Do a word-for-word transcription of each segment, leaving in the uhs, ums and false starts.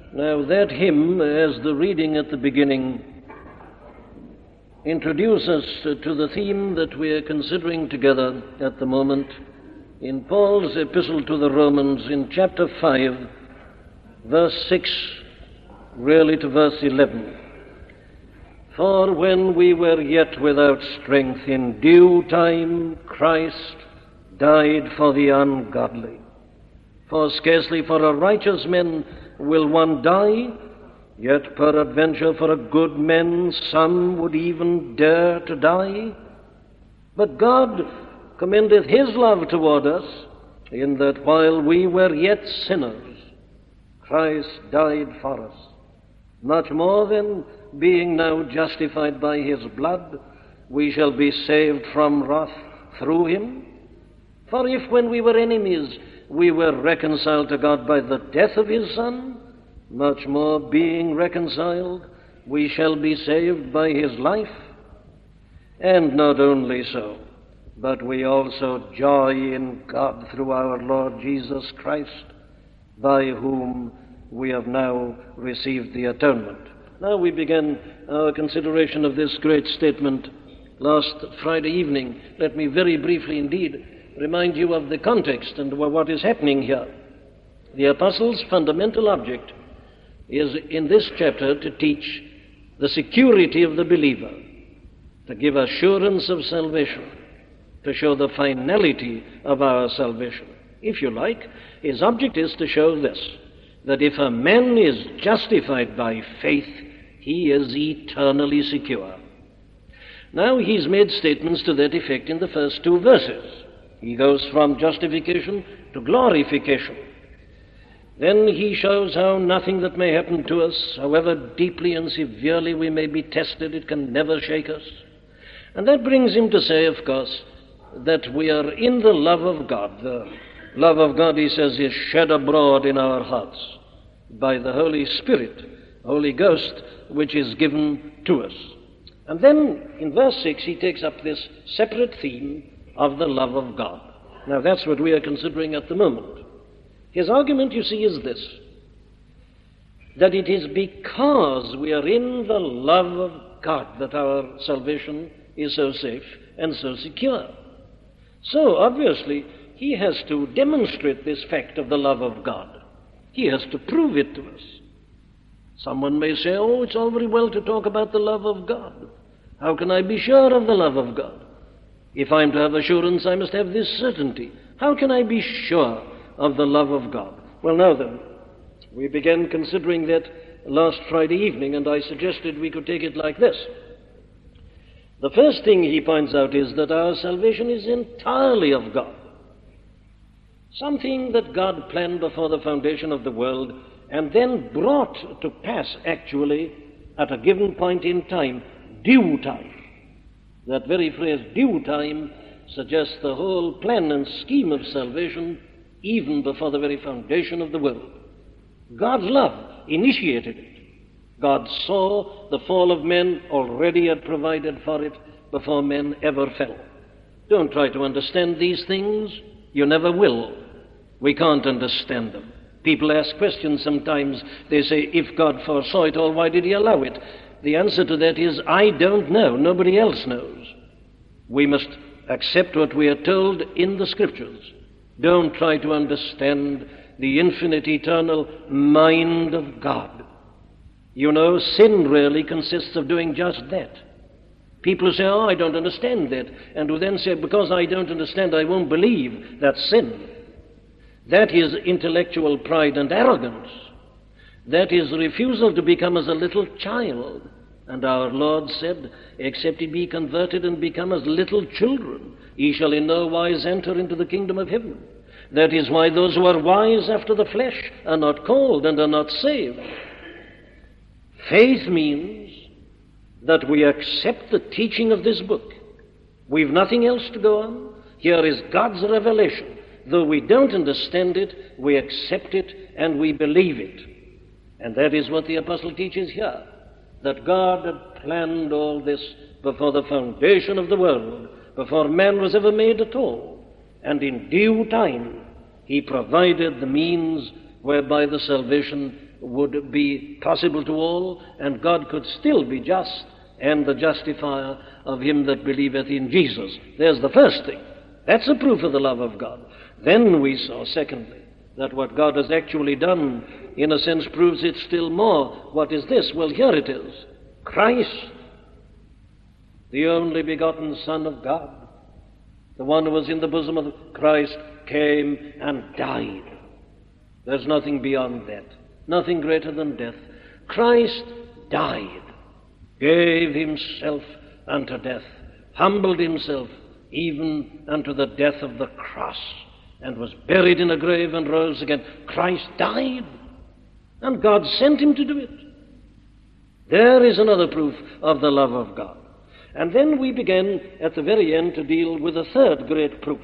Now that hymn, as the reading at the beginning, introduces us to the theme that we are considering together at the moment in Paul's epistle to the Romans in chapter five, verse six, really to verse eleven. For when we were yet without strength, in due time Christ died for the ungodly. For scarcely for a righteous man will one die, yet peradventure for a good man some would even dare to die. But God commendeth his love toward us, in that while we were yet sinners, Christ died for us. Much more then, being now justified by his blood, we shall be saved from wrath through him. For if when we were enemies we were reconciled to God by the death of his Son, much more being reconciled, we shall be saved by his life. And not only so, but we also joy in God through our Lord Jesus Christ, by whom we have now received the atonement. Now we began our consideration of this great statement last Friday evening. Let me very briefly indeed remind you of the context and what is happening here. The apostle's fundamental object is in this chapter to teach the security of the believer, to give assurance of salvation, to show the finality of our salvation. If you like, his object is to show this, that if a man is justified by faith, he is eternally secure. Now he's made statements to that effect in the first two verses. He goes from justification to glorification. Then he shows how nothing that may happen to us, however deeply and severely we may be tested, it can never shake us. And that brings him to say, of course, that we are in the love of God. The love of God, he says, is shed abroad in our hearts by the Holy Spirit, Holy Ghost, which is given to us. And then in verse six he takes up this separate theme of the love of God. Now that's what we are considering at the moment. His argument, you see, is this, that it is because we are in the love of God that our salvation is so safe and so secure. So obviously he has to demonstrate this fact of the love of God. He has to prove it to us. Someone may say, oh, it's all very well to talk about the love of God. How can I be sure of the love of God? If I'm to have assurance, I must have this certainty. How can I be sure of the love of God? Well, now then, we began considering that last Friday evening, and I suggested we could take it like this. The first thing he points out is that our salvation is entirely of God. Something that God planned before the foundation of the world and then brought to pass actually at a given point in time, due time. That very phrase, due time, suggests the whole plan and scheme of salvation even before the very foundation of the world. God's love initiated it. God saw the fall of men, already had provided for it before men ever fell. Don't try to understand these things. You never will. We can't understand them. People ask questions sometimes. They say, if God foresaw it all, why did he allow it? The answer to that is, I don't know. Nobody else knows. We must accept what we are told in the Scriptures. Don't try to understand the infinite, eternal mind of God. You know, sin really consists of doing just that. People say, oh, I don't understand that, and who then say, because I don't understand, I won't believe. That's sin. That is intellectual pride and arrogance. That is refusal to become as a little child. And our Lord said, except ye be converted and become as little children, ye shall in no wise enter into the kingdom of heaven. That is why those who are wise after the flesh are not called and are not saved. Faith means that we accept the teaching of this book. We've nothing else to go on. Here is God's revelation. Though we don't understand it, we accept it and we believe it. And that is what the apostle teaches here, that God had planned all this before the foundation of the world, before man was ever made at all. And in due time, he provided the means whereby the salvation would be possible to all, and God could still be just and the justifier of him that believeth in Jesus. There's the first thing. That's a proof of the love of God. Then we saw, secondly, that what God has actually done, in a sense, proves it still more. What is this? Well, here it is. Christ, the only begotten Son of God, the one who was in the bosom of Christ, came and died. There's nothing beyond that, nothing greater than death. Christ died, gave himself unto death, humbled himself even unto the death of the cross, and was buried in a grave and rose again. Christ died, and God sent him to do it. There is another proof of the love of God. And then we began at the very end to deal with a third great proof.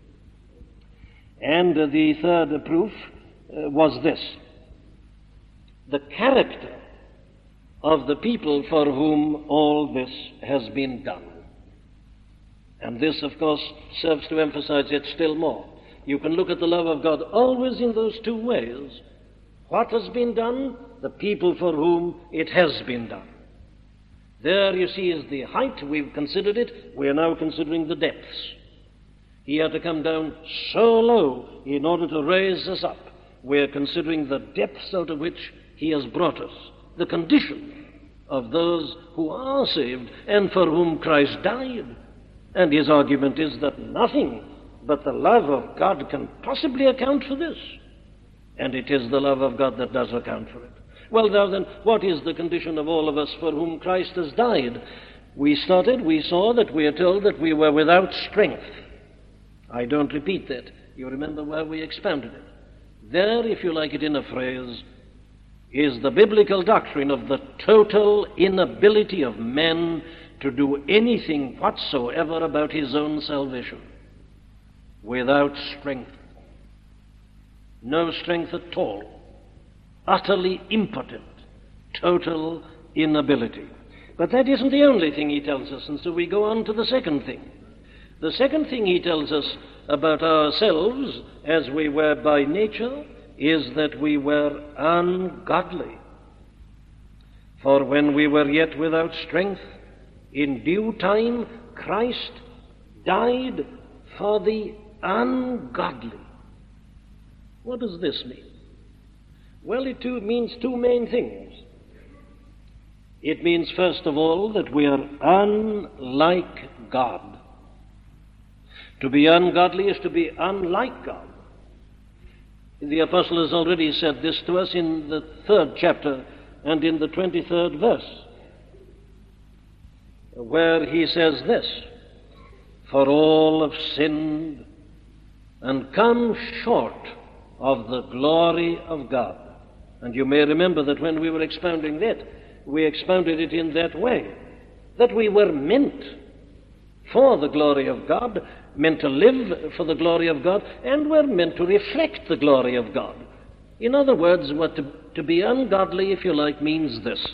And uh, the third proof uh, was this: the character of the people for whom all this has been done. And this, of course, serves to emphasize it still more. You can look at the love of God always in those two ways. What has been done? The people for whom it has been done. There, you see, is the height. We've considered it. We are now considering the depths. He had to come down so low in order to raise us up. We are considering the depths out of which he has brought us, the condition of those who are saved and for whom Christ died. And his argument is that nothing but the love of God can possibly account for this. And it is the love of God that does account for it. Well, now then, what is the condition of all of us for whom Christ has died? We started, we saw that we are told that we were without strength. I don't repeat that. You remember where we expounded it. There, if you like it in a phrase, is the biblical doctrine of the total inability of man to do anything whatsoever about his own salvation. Without strength. No strength at all. Utterly impotent. Total inability. But that isn't the only thing he tells us, and so we go on to the second thing. The second thing he tells us about ourselves, as we were by nature, is that we were ungodly. For when we were yet without strength, in due time Christ died for the ungodly. What does this mean? Well, it too means two main things. It means, first of all, that we are unlike God. To be ungodly is to be unlike God. The apostle has already said this to us in the third chapter and in the twenty-third verse, where he says this: "For all have sinned and come short of the glory of God." And you may remember that when we were expounding that, we expounded it in that way, that we were meant for the glory of God, meant to live for the glory of God, and were meant to reflect the glory of God. In other words, what to, to be ungodly, if you like, means this: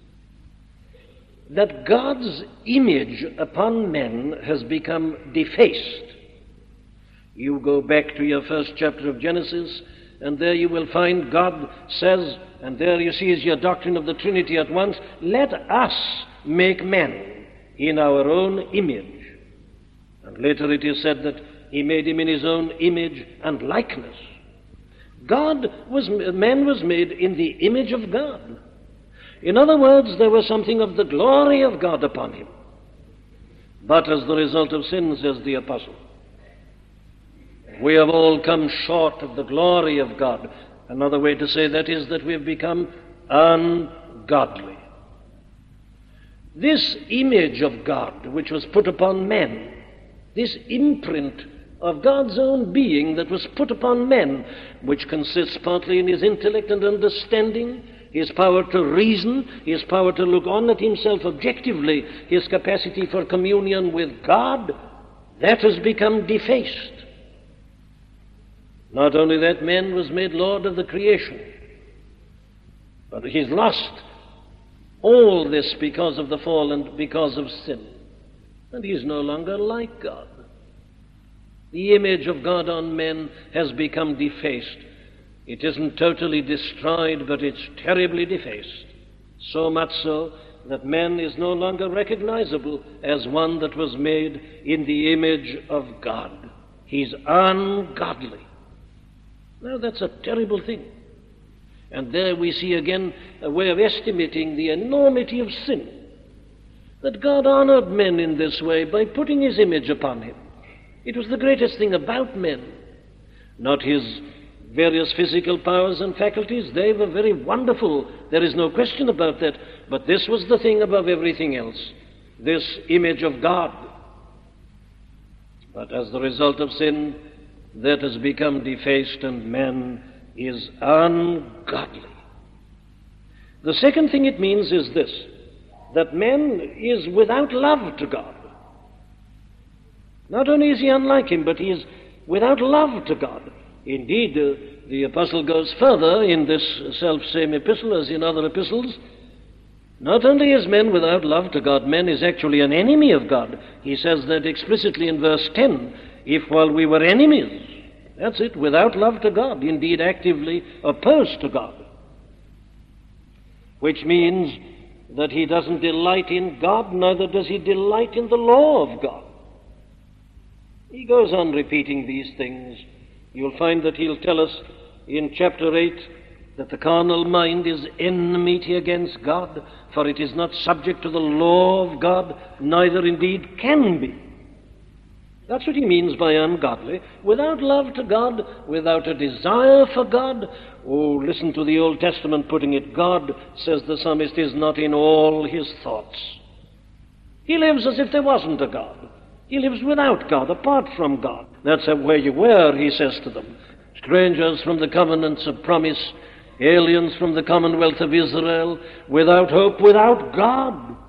that God's image upon men has become defaced. You go back to your first chapter of Genesis, and there you will find God says, and there you see is your doctrine of the Trinity at once, "Let us make man in our own image." And later it is said that he made him in his own image and likeness. God was, man was made in the image of God. In other words, there was something of the glory of God upon him. But as the result of sin, says the apostle, we have all come short of the glory of God. Another way to say that is that we have become ungodly. This image of God which was put upon men, this imprint of God's own being that was put upon men, which consists partly in his intellect and understanding, his power to reason, his power to look on at himself objectively, his capacity for communion with God, that has become defaced. Not only that, man was made Lord of the creation, but he's lost all this because of the fall and because of sin. And he is no longer like God. The image of God on men has become defaced. It isn't totally destroyed, but it's terribly defaced. So much so that man is no longer recognizable as one that was made in the image of God. He's ungodly. Now, that's a terrible thing. And there we see again a way of estimating the enormity of sin. That God honored men in this way by putting his image upon him. It was the greatest thing about men. Not his various physical powers and faculties. They were very wonderful. There is no question about that. But this was the thing above everything else. This image of God. But as the result of sin, that has become defaced and man is ungodly. The second thing it means is this, that man is without love to God. Not only is he unlike him, but he is without love to God. Indeed, uh, the apostle goes further in this self-same epistle as in other epistles. Not only is man without love to God, man is actually an enemy of God. He says that explicitly in verse ten, if while we were enemies, that's it, without love to God, indeed actively opposed to God. Which means that he doesn't delight in God, neither does he delight in the law of God. He goes on repeating these things. You'll find that he'll tell us in chapter eight that the carnal mind is enmity against God, for it is not subject to the law of God, neither indeed can be. That's what he means by ungodly. Without love to God, without a desire for God. Oh, listen to the Old Testament putting it. God, says the psalmist, is not in all his thoughts. He lives as if there wasn't a God. He lives without God, apart from God. That's where you were, he says to them. Strangers from the covenants of promise, aliens from the commonwealth of Israel, without hope, without God,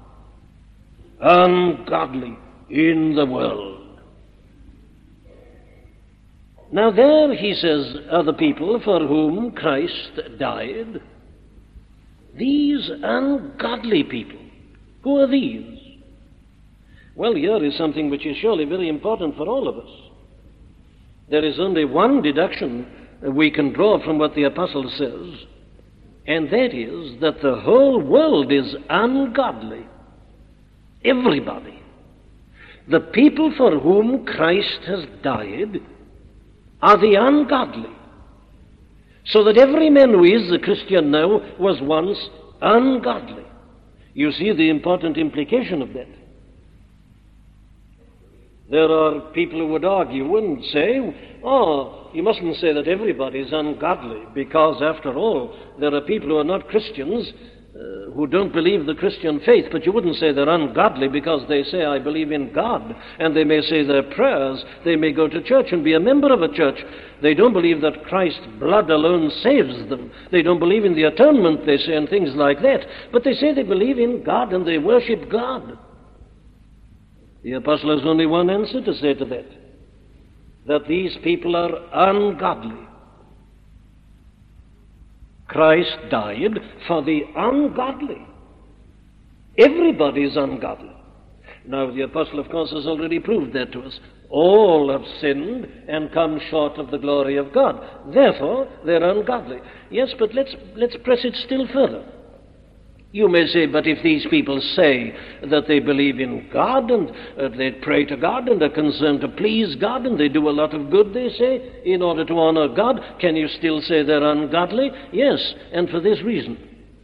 ungodly in the world. Now there, he says, are the people for whom Christ died. These ungodly people. Who are these? Well, here is something which is surely very important for all of us. There is only one deduction we can draw from what the apostle says, and that is that the whole world is ungodly. Everybody. The people for whom Christ has died are the ungodly. So that every man who is a Christian now was once ungodly. You see the important implication of that. There are people who would argue and say, oh, you mustn't say that everybody is ungodly, because after all, there are people who are not Christians, uh, who don't believe the Christian faith, but you wouldn't say they're ungodly because they say, I believe in God, and they may say their prayers, they may go to church and be a member of a church. They don't believe that Christ's blood alone saves them. They don't believe in the atonement, they say, and things like that, but they say they believe in God and they worship God. The apostle has only one answer to say to that, that these people are ungodly. Christ died for the ungodly. Everybody is ungodly. Now, the apostle, of course, has already proved that to us. All have sinned and come short of the glory of God. Therefore, they're ungodly. Yes, but let's, let's press it still further. You may say, but if these people say that they believe in God and uh, they pray to God and are concerned to please God and they do a lot of good, they say, in order to honor God, can you still say they're ungodly? Yes, and for this reason,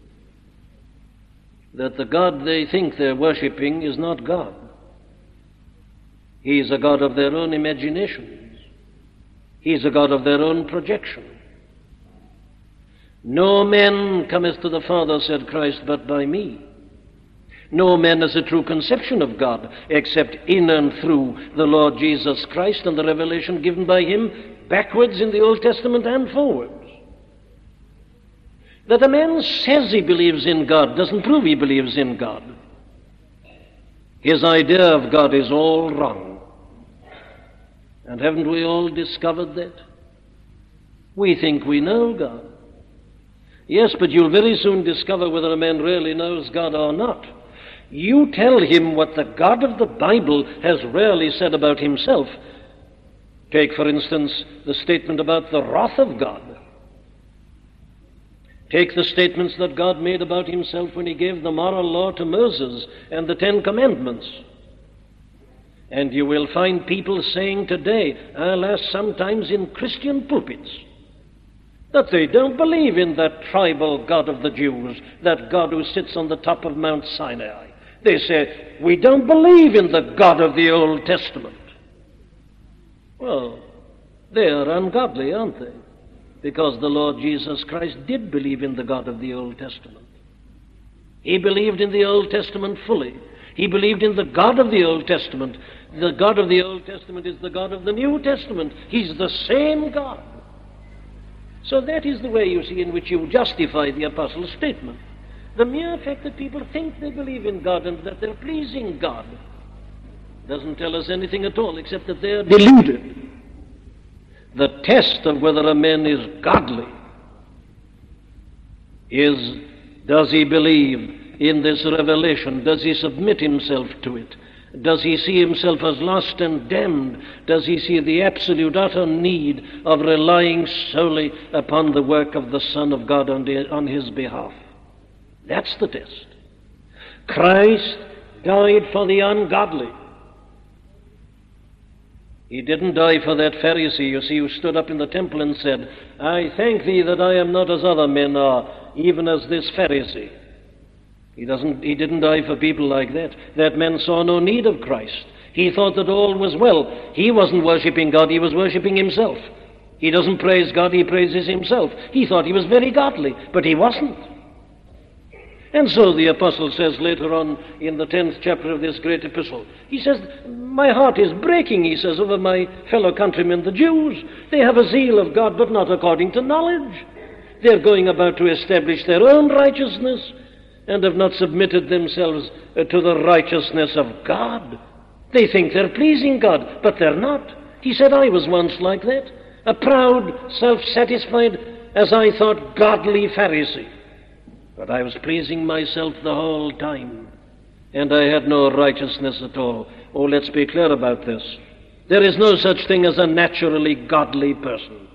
that the God they think they're worshipping is not God. He is a God of their own imaginations. He is a God of their own projection. No man cometh to the Father, said Christ, but by me. No man has a true conception of God, except in and through the Lord Jesus Christ and the revelation given by him, backwards in the Old Testament and forwards. That a man says he believes in God doesn't prove he believes in God. His idea of God is all wrong. And haven't we all discovered that? We think we know God. Yes, but you'll very soon discover whether a man really knows God or not. You tell him what the God of the Bible has rarely said about himself. Take, for instance, the statement about the wrath of God. Take the statements that God made about himself when he gave the moral law to Moses and the Ten Commandments. And you will find people saying today, alas, sometimes in Christian pulpits, that they don't believe in that tribal God of the Jews, that God who sits on the top of Mount Sinai. They say, we don't believe in the God of the Old Testament. Well, they are ungodly, aren't they? Because the Lord Jesus Christ did believe in the God of the Old Testament. He believed in the Old Testament fully. He believed in the God of the Old Testament. The God of the Old Testament is the God of the New Testament. He's the same God. So that is the way, you see, in which you justify the apostle's statement. The mere fact that people think they believe in God and that they're pleasing God doesn't tell us anything at all except that they're deluded. The test of whether a man is godly is, does he believe in this revelation? Does he submit himself to it? Does he see himself as lost and damned? Does he see the absolute, utter need of relying solely upon the work of the Son of God on his behalf? That's the test. Christ died for the ungodly. He didn't die for that Pharisee, you see, who stood up in the temple and said, I thank thee that I am not as other men are, even as this Pharisee. He doesn't, he didn't die for people like that. That man saw no need of Christ. He thought that all was well. He wasn't worshipping God, he was worshipping himself. He doesn't praise God, he praises himself. He thought he was very godly, but he wasn't. And so the apostle says later on in the tenth chapter of this great epistle, he says, my heart is breaking, he says, over my fellow countrymen, the Jews. They have a zeal of God, but not according to knowledge. They're going about to establish their own righteousness and have not submitted themselves to the righteousness of God. They think they're pleasing God, but they're not. He said, I was once like that, a proud, self-satisfied, as I thought, godly Pharisee. But I was pleasing myself the whole time, and I had no righteousness at all. Oh, let's be clear about this. There is no such thing as a naturally godly person.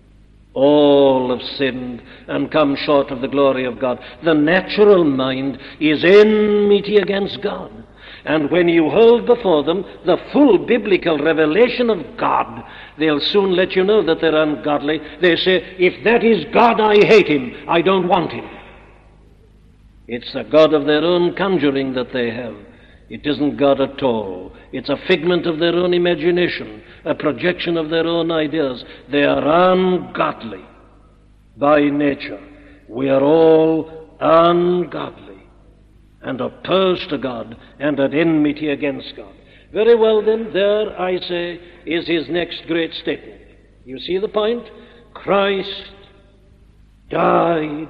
All have sinned and come short of the glory of God. The natural mind is enmity against God. And when you hold before them the full biblical revelation of God, they'll soon let you know that they're ungodly. They say, if that is God, I hate him. I don't want him. It's a God of their own conjuring that they have. It isn't God at all. It's a figment of their own imagination, a projection of their own ideas. They are ungodly by nature. We are all ungodly and opposed to God and at enmity against God. Very well then, there, I say, is his next great statement. You see the point? Christ died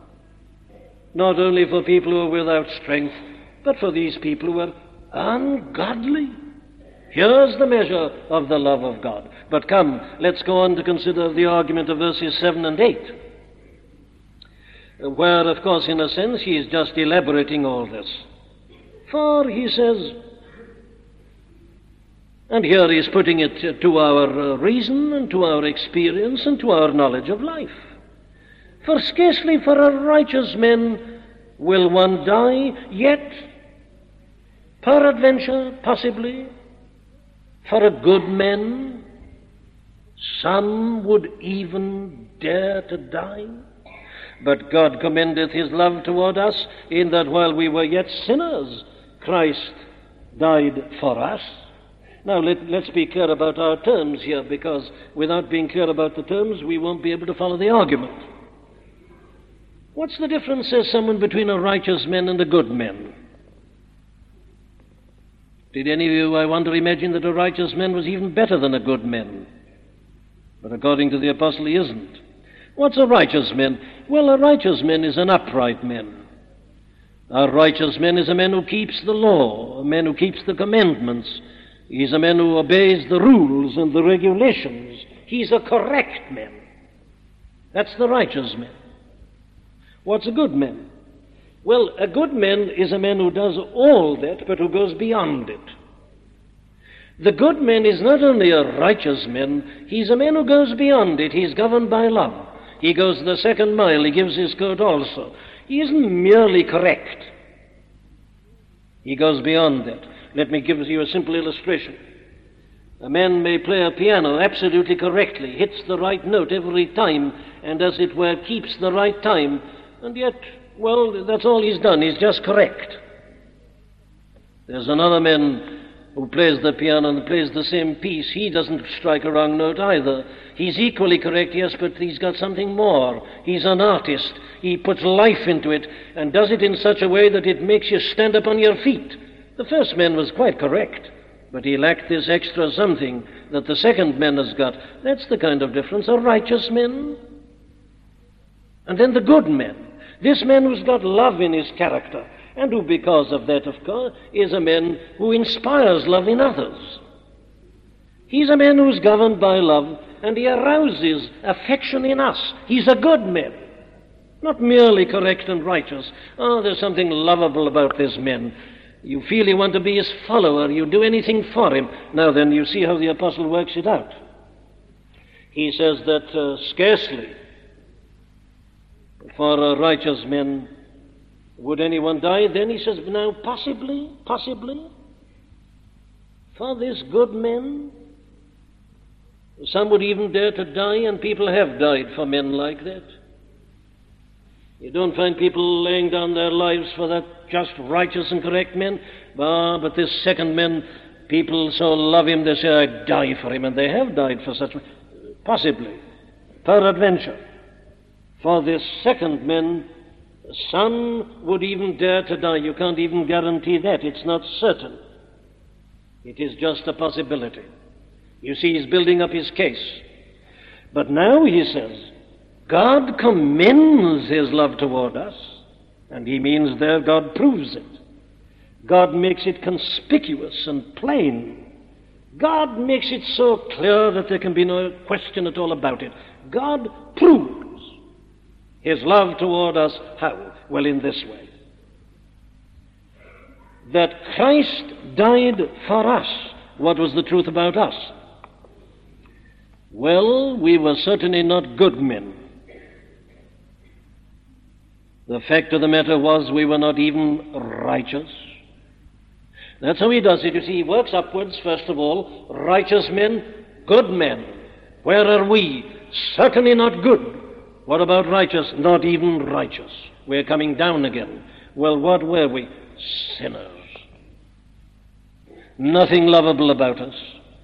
not only for people who are without strength, but for these people who are ungodly. Here's the measure of the love of God. But come, let's go on to consider the argument of verses seven and eight, where, of course, in a sense, he is just elaborating all this. For, he says, and here he is putting it to our reason and to our experience and to our knowledge of life. For scarcely for a righteous man will one die, yet, peradventure, possibly, for a good man, some would even dare to die. But God commendeth his love toward us, in that while we were yet sinners, Christ died for us. Now, let, let's be clear about our terms here, because without being clear about the terms, we won't be able to follow the argument. What's the difference, says someone, between a righteous man and a good man? Did any of you, I wonder, imagine that a righteous man was even better than a good man? But according to the apostle, he isn't. What's a righteous man? Well, a righteous man is an upright man. A righteous man is a man who keeps the law, a man who keeps the commandments. He's a man who obeys the rules and the regulations. He's a correct man. That's the righteous man. What's a good man? Well, a good man is a man who does all that, but who goes beyond it. The good man is not only a righteous man, he's a man who goes beyond it. He's governed by love. He goes the second mile. He gives his coat also. He isn't merely correct. He goes beyond that. Let me give you a simple illustration. A man may play a piano absolutely correctly, hits the right note every time, and as it were keeps the right time, and yet, well, that's all he's done. He's just correct. There's another man who plays the piano and plays the same piece. He doesn't strike a wrong note either. He's equally correct, yes, but he's got something more. He's an artist. He puts life into it and does it in such a way that it makes you stand up on your feet. The first man was quite correct, but he lacked this extra something that the second man has got. That's the kind of difference. A righteous man, and then the good man. This man who's got love in his character, and who, because of that, of course, is a man who inspires love in others. He's a man who's governed by love, and he arouses affection in us. He's a good man, not merely correct and righteous. Oh, there's something lovable about this man. You feel you want to be his follower. You do anything for him. Now then, you see how the apostle works it out. He says that uh, scarcely for a righteous man would anyone die. Then he says, now possibly, possibly, for this good man, some would even dare to die, and people have died for men like that. You don't find people laying down their lives for that just righteous and correct man. Ah, but this second man, people so love him, they say, I'd die for him, and they have died for such, possibly, peradventure. For this second man, some would even dare to die. You can't even guarantee that. It's not certain. It is just a possibility. You see, he's building up his case. But now he says, God commends his love toward us, and he means there God proves it. God makes it conspicuous and plain. God makes it so clear that there can be no question at all about it. God proves his love toward us. How? Well, in this way. That Christ died for us. What was the truth about us? Well, we were certainly not good men. The fact of the matter was we were not even righteous. That's how he does it. You see, he works upwards, first of all. Righteous men, good men. Where are we? Certainly not good. What about righteous? Not even righteous. We're coming down again. Well, what were we? Sinners. Nothing lovable about us.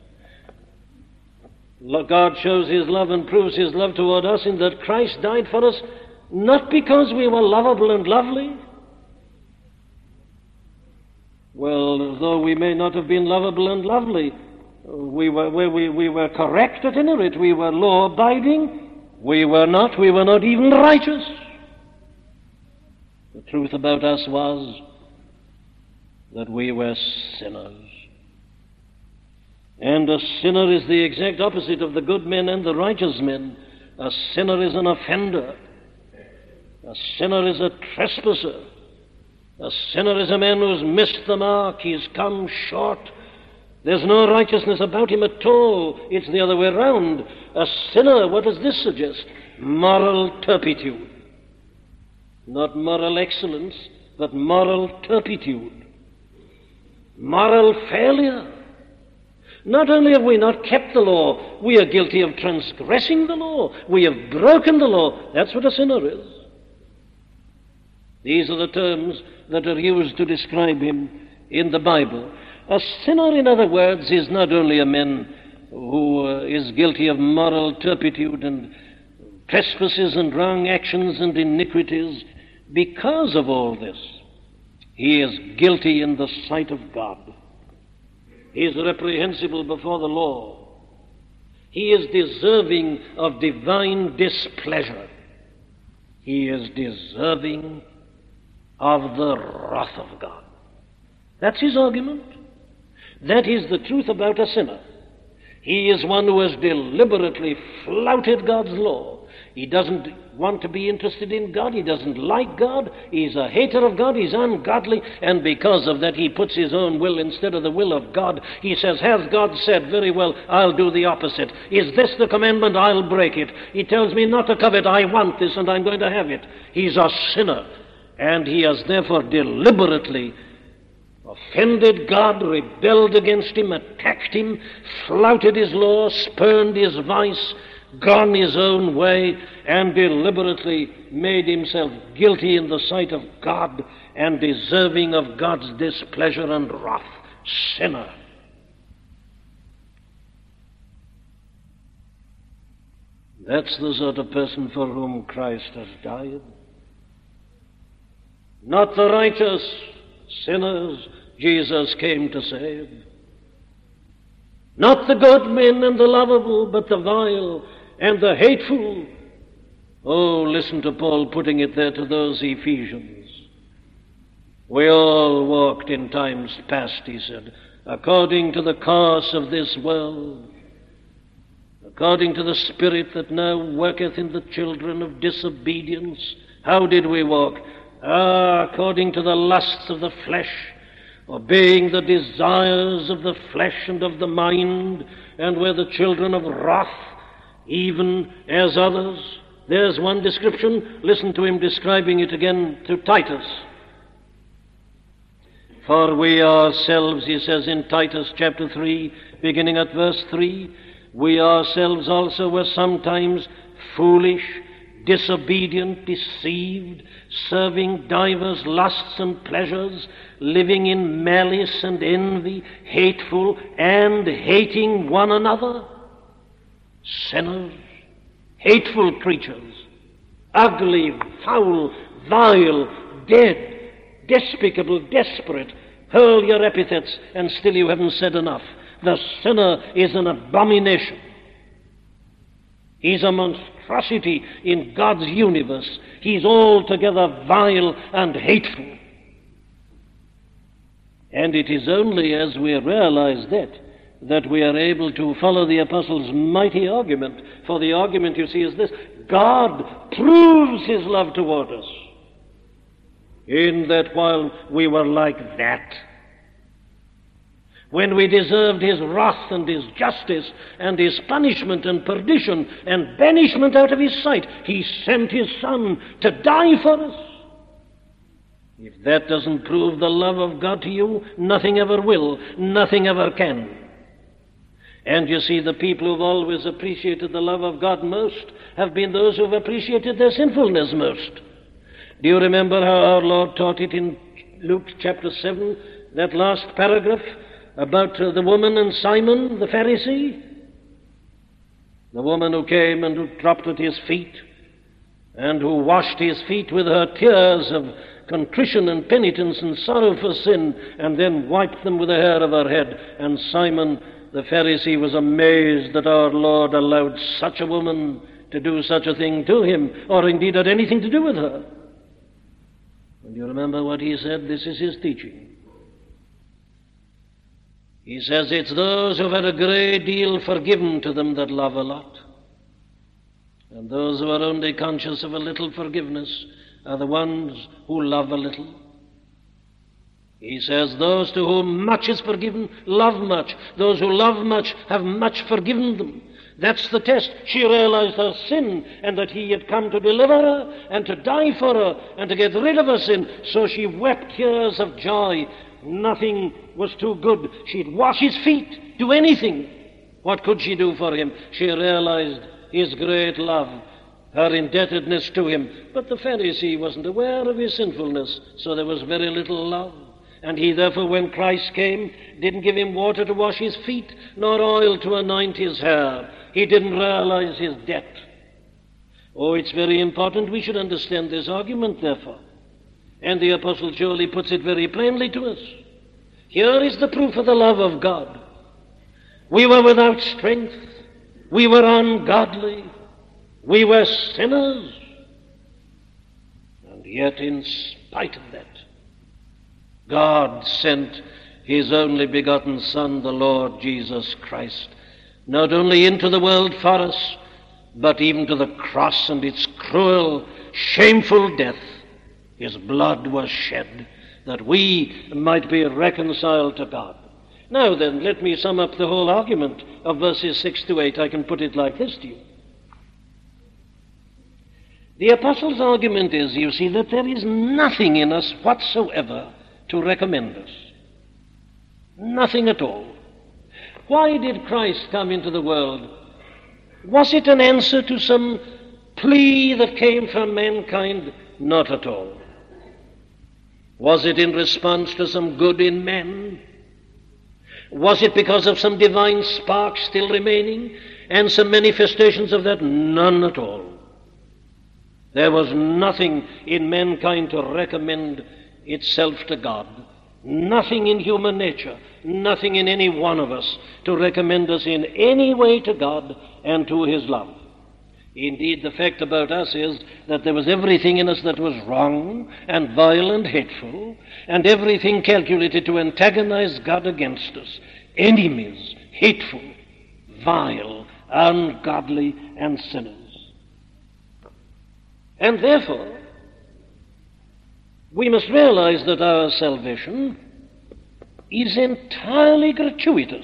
God shows his love and proves his love toward us in that Christ died for us, not because we were lovable and lovely. Well, though we may not have been lovable and lovely, we were, we, we were correct at any rate. We were law-abiding. We were not. We were not even righteous. The truth about us was that we were sinners. And a sinner is the exact opposite of the good men and the righteous men. A sinner is an offender. A sinner is a trespasser. A sinner is a man who's missed the mark. He's come short. There's no righteousness about him at all. It's the other way around. A sinner, what does this suggest? Moral turpitude. Not moral excellence, but moral turpitude. Moral failure. Not only have we not kept the law, we are guilty of transgressing the law. We have broken the law. That's what a sinner is. These are the terms that are used to describe him in the Bible. A sinner, in other words, is not only a man who uh, is guilty of moral turpitude and trespasses and wrong actions and iniquities. Because of all this, he is guilty in the sight of God. He is reprehensible before the law. He is deserving of divine displeasure. He is deserving of the wrath of God. That's his argument. That is the truth about a sinner. He is one who has deliberately flouted God's law. He doesn't want to be interested in God. He doesn't like God. He's a hater of God. He's ungodly. And because of that, he puts his own will instead of the will of God. He says, has God said, very well, I'll do the opposite. Is this the commandment? I'll break it. He tells me not to covet. I want this and I'm going to have it. He's a sinner. And he has therefore deliberately offended God, rebelled against him, attacked him, flouted his law, spurned his vice, gone his own way, and deliberately made himself guilty in the sight of God and deserving of God's displeasure and wrath. Sinner. That's the sort of person for whom Christ has died. Not the righteous, sinners Jesus came to save. Not the good men and the lovable, but the vile and the hateful. Oh, listen to Paul putting it there to those Ephesians. We all walked in times past, he said, according to the course of this world, according to the spirit that now worketh in the children of disobedience. How did we walk? Ah, according to the lusts of the flesh, obeying the desires of the flesh and of the mind, and were the children of wrath, even as others. There's one description. Listen to him describing it again to Titus. For we ourselves, he says in Titus chapter three, beginning at verse three, we ourselves also were sometimes foolish, disobedient, deceived, serving divers lusts and pleasures, living in malice and envy, hateful and hating one another. Sinners, hateful creatures, ugly, foul, vile, dead, despicable, desperate. Hurl your epithets, and still you haven't said enough. The sinner is an abomination. He's a monstrosity in God's universe. He's altogether vile and hateful. And it is only as we realize that that we are able to follow the Apostle's mighty argument. For the argument, you see, is this: God proves his love toward us in that while we were like that, when we deserved his wrath and his justice and his punishment and perdition and banishment out of his sight, he sent his Son to die for us. If that doesn't prove the love of God to you, nothing ever will, nothing ever can. And you see, the people who've always appreciated the love of God most have been those who've appreciated their sinfulness most. Do you remember how our Lord taught it in Luke chapter seven, that last paragraph about uh, the woman and Simon the Pharisee? The woman who came and who dropped at his feet and who washed his feet with her tears of contrition and penitence and sorrow for sin, and then wiped them with the hair of her head. And Simon the Pharisee was amazed that our Lord allowed such a woman to do such a thing to him, or indeed had anything to do with her. And you remember what he said? This is his teaching. He says, it's those who've had a great deal forgiven to them that love a lot. And those who are only conscious of a little forgiveness are the ones who love a little. He says, those to whom much is forgiven love much. Those who love much have much forgiven them. That's the test. She realized her sin and that he had come to deliver her and to die for her and to get rid of her sin. So she wept tears of joy. Nothing was too good. She'd wash his feet, do anything. What could she do for him? She realized his great love, her indebtedness to him. But the Pharisee wasn't aware of his sinfulness, so there was very little love. And he therefore, when Christ came, didn't give him water to wash his feet, nor oil to anoint his hair. He didn't realize his debt. Oh, it's very important we should understand this argument, therefore. And the Apostle surely puts it very plainly to us. Here is the proof of the love of God. We were without strength. We were ungodly. We were sinners. And yet, in spite of that, God sent his only begotten Son, the Lord Jesus Christ, not only into the world for us, but even to the cross and its cruel, shameful death, his blood was shed that we might be reconciled to God. Now then, let me sum up the whole argument of verses six to eight. I can put it like this to you. The apostle's argument is, you see, that there is nothing in us whatsoever to recommend us. Nothing at all. Why did Christ come into the world? Was it an answer to some plea that came from mankind? Not at all. Was it in response to some good in men? Was it because of some divine spark still remaining and some manifestations of that? None at all. There was nothing in mankind to recommend itself to God. Nothing in human nature, nothing in any one of us to recommend us in any way to God and to his love. Indeed, the fact about us is that there was everything in us that was wrong and vile and hateful, and everything calculated to antagonize God against us. Enemies, hateful, vile, ungodly, and sinners. And therefore, we must realize that our salvation is entirely gratuitous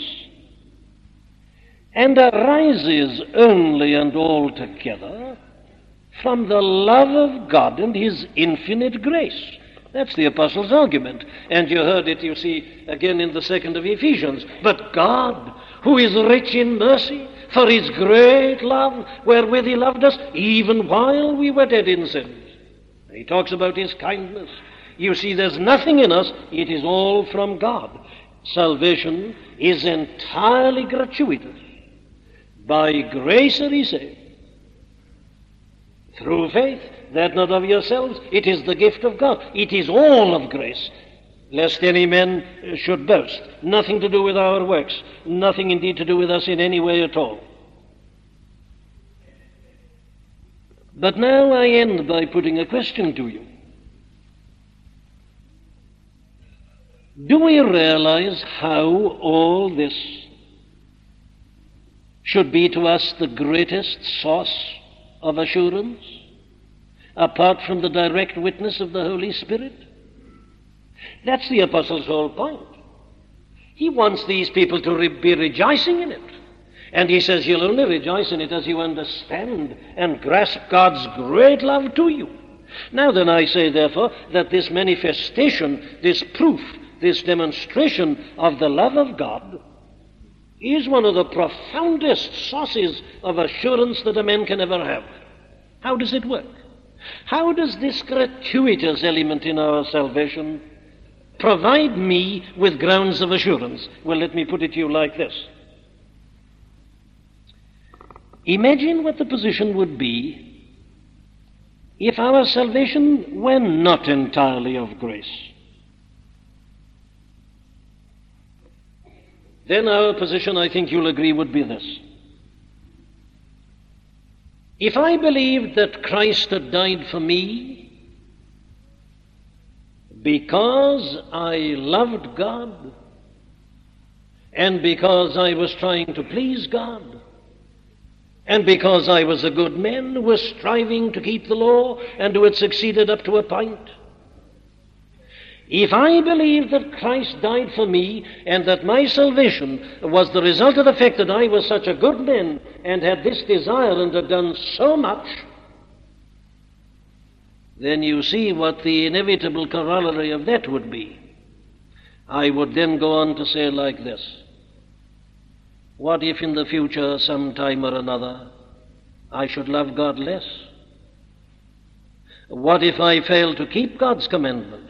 and arises only and altogether from the love of God and his infinite grace. That's the apostle's argument. And you heard it, you see, again in the second of Ephesians. But God, who is rich in mercy, for his great love wherewith he loved us, even while we were dead in sins. He talks about his kindness. You see, there's nothing in us. It is all from God. Salvation is entirely gratuitous. By grace are ye saved, through faith, that not of yourselves. It is the gift of God. It is all of grace, lest any man should boast. Nothing to do with our works. Nothing indeed to do with us in any way at all. But now I end by putting a question to you. Do we realize how all this should be to us the greatest source of assurance, apart from the direct witness of the Holy Spirit? That's the apostle's whole point. He wants these people to re- be rejoicing in it. And he says you'll only rejoice in it as you understand and grasp God's great love to you. Now then, I say, therefore, that this manifestation, this proof, this demonstration of the love of God is one of the profoundest sources of assurance that a man can ever have. How does it work? How does this gratuitous element in our salvation provide me with grounds of assurance? Well, let me put it to you like this. Imagine what the position would be if our salvation were not entirely of grace. Then our position, I think you'll agree, would be this. If I believed that Christ had died for me because I loved God and because I was trying to please God and because I was a good man who was striving to keep the law and who had succeeded up to a point, if I believed that Christ died for me and that my salvation was the result of the fact that I was such a good man and had this desire and had done so much, then you see what the inevitable corollary of that would be. I would then go on to say like this: what if in the future, some time or another, I should love God less? What if I fail to keep God's commandments?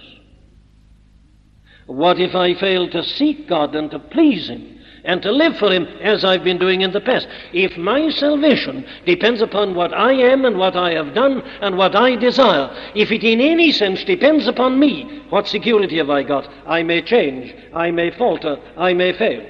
What if I fail to seek God and to please him and to live for him as I've been doing in the past? If my salvation depends upon what I am and what I have done and what I desire, if it in any sense depends upon me, what security have I got? I may change, I may falter, I may fail.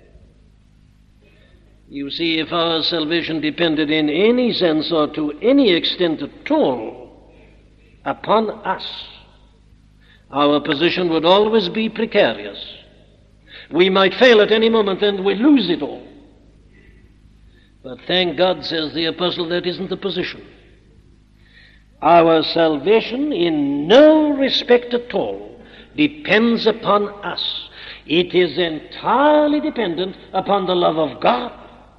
You see, if our salvation depended in any sense or to any extent at all upon us, our position would always be precarious. We might fail at any moment and we lose it all. But thank God, says the apostle, that isn't the position. Our salvation in no respect at all depends upon us. It is entirely dependent upon the love of God.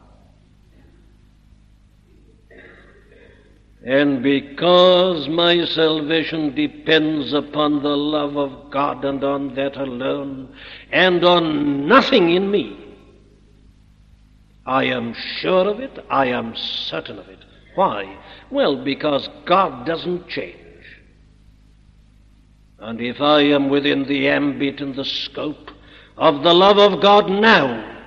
And because my salvation depends upon the love of God and on that alone, and on nothing in me, I am sure of it, I am certain of it. Why? Well, because God doesn't change. And if I am within the ambit and the scope of the love of God now,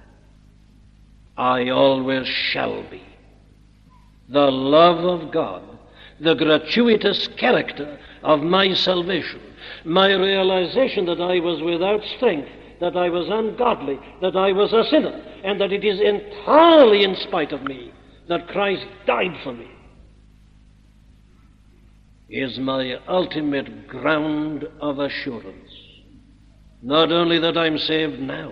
I always shall be. The love of God, the gratuitous character of my salvation, my realization that I was without strength, that I was ungodly, that I was a sinner, and that it is entirely in spite of me that Christ died for me, is my ultimate ground of assurance. Not only that I'm saved now,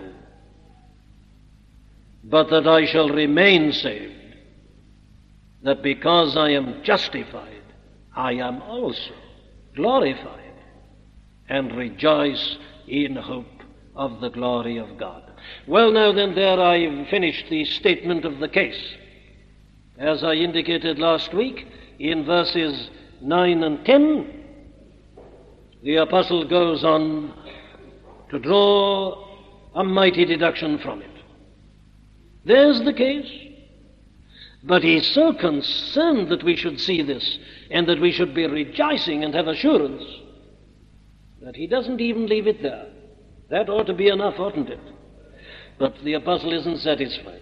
but that I shall remain saved. That because I am justified, I am also glorified, and rejoice in hope of the glory of God. Well, now then, there I've finished the statement of the case. As I indicated last week, in verses nine and ten, the apostle goes on to draw a mighty deduction from it. There's the case. But he's so concerned that we should see this and that we should be rejoicing and have assurance that he doesn't even leave it there. That ought to be enough, oughtn't it? But the apostle isn't satisfied.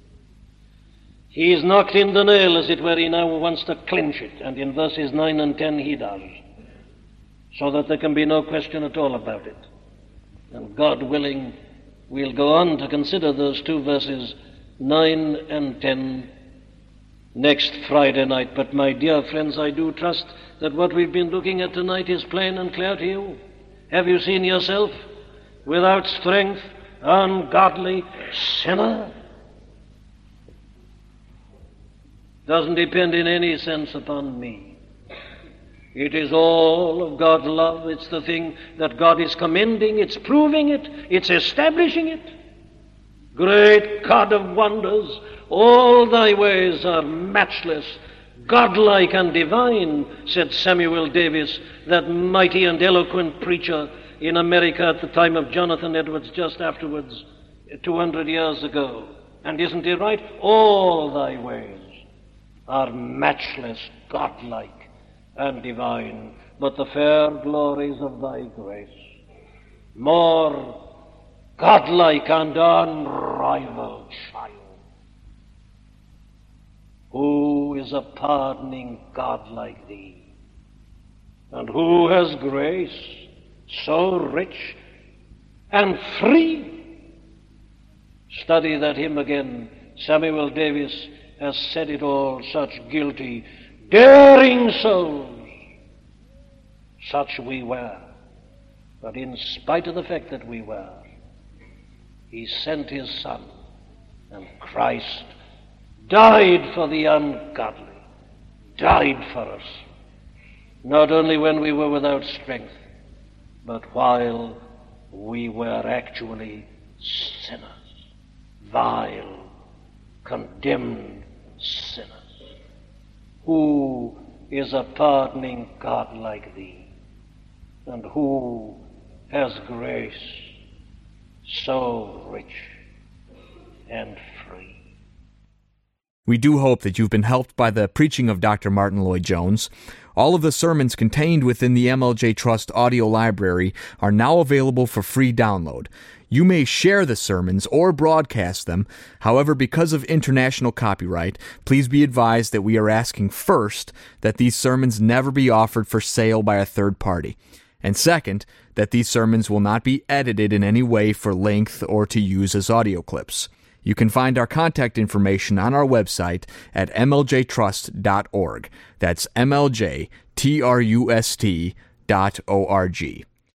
He's knocked in the nail, as it were. He now wants to clinch it, and in verses nine and ten he does, so that there can be no question at all about it. And God willing, we'll go on to consider those two verses, nine and ten, next Friday night. But my dear friends, I do trust that what we've been looking at tonight is plain and clear to you. Have you seen yourself without strength, ungodly sinner? Doesn't depend in any sense upon me. It is all of God's love. It's the thing that God is commending. It's proving it. It's establishing it. Great God of wonders, all thy ways are matchless, godlike and divine, said Samuel Davis, that mighty and eloquent preacher in America at the time of Jonathan Edwards, just afterwards, two hundred years ago. And isn't he right? All thy ways are matchless, godlike and divine, but the fair glories of thy grace, more godlike and unrivaled child. Who is a pardoning God like thee? And who has grace so rich and free? Study that hymn again. Samuel Davis has said it all. Such guilty, daring souls, such we were. But in spite of the fact that we were, he sent his Son, and Christ died for the ungodly, died for us, not only when we were without strength, but while we were actually sinners, vile, condemned sinners. Who is a pardoning God like thee? And who has grace so rich and free? We do hope that you've been helped by the preaching of Doctor Martyn Lloyd-Jones. All of the sermons contained within the M L J Trust audio library are now available for free download. You may share the sermons or broadcast them. However, because of international copyright, please be advised that we are asking first that these sermons never be offered for sale by a third party. And second, that these sermons will not be edited in any way for length or to use as audio clips. You can find our contact information on our website at m l j trust dot org. That's M L J T R U S T dot O R G.